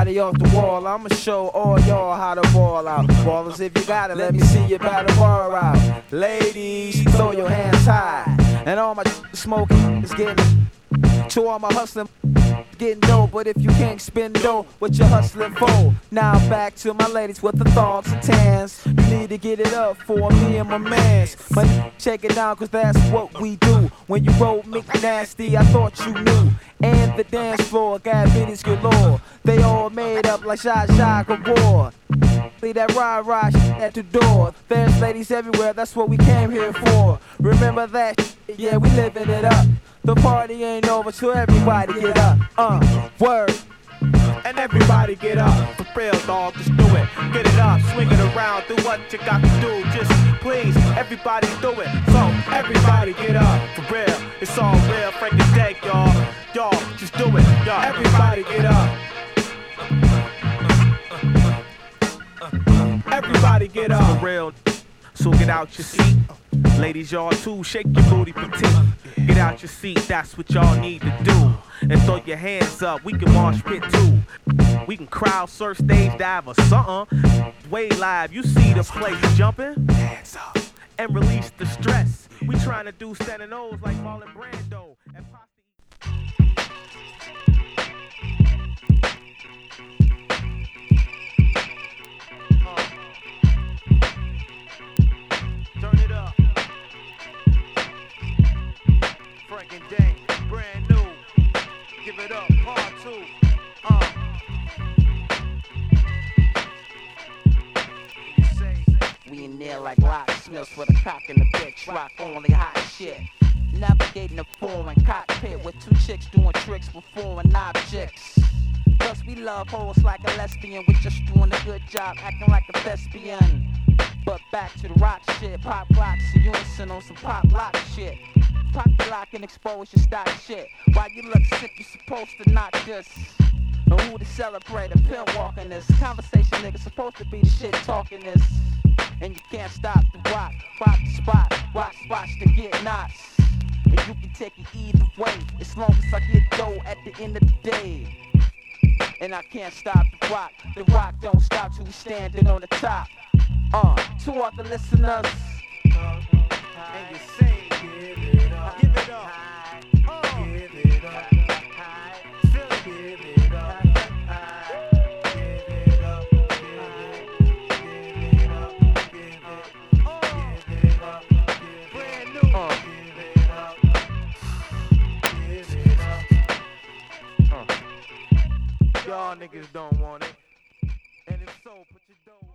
body off the wall. I'ma show all y'all how to ball out. Ballers, if you got it, let me see your battle bar out. Ladies, throw your hands high. And all my smoking is getting to all my hustling, getting dough. But if you can't spend dough, what you hustling for? Now back to my ladies with the thongs and tans. You need to get it up for me and my mans. But check it down, cause that's what we do. When you roll McNasty, I thought you knew. And the dance floor got bitties galore. They all made up like Shot Gabor. Leave that rah-rah at the door. There's ladies everywhere, that's what we came here for. Remember that, yeah, we living it up. The party ain't over, so everybody get up. Word. And everybody get up, for real dog, just do it. Get it up, swing it around, do what you got to do. Just please, everybody do it. So everybody get up, for real. It's all real, Frank and Dank, y'all. Y'all, just do it, y'all. Everybody get up. Everybody get up, for real. So get out your seat. Ladies, y'all too, shake your booty petite. Get out your seat, that's what y'all need to do. And throw your hands up, we can march pit too. We can crowd surf, stage dive or something. Way live, you see the place jumping. Hands up and release the stress. We trying to do standing O's like Marlon Brando. And turn it up. Frank and Dank, brand new. Give it up, part 2. We in there like locksmiths with a cock in the bitch, rock only hot shit. Navigating a foreign cockpit with 2 chicks doing tricks with foreign objects. Plus we love hoes like a lesbian, we just doing a good job acting like a thespian. But back to the rock shit, pop rocks in unison on some pop lock shit. Pop the lock and expose your stock shit. While you look sick, you supposed to not this. Or who to celebrate a pill walking this. Conversation nigga supposed to be the shit talking this. And you can't stop the rock the spot, rock spots to get knots. And you can take it either way, as long as I get dough at the end of the day. And I can't stop the rock don't stop till we standing on the top. To all the listeners, and you say, give it up, give it up, give it up, feel it, give it up, give it up, give it up, give it up, brand new, give it up, give it up. Y'all niggas don't want it, and if so, put your dough.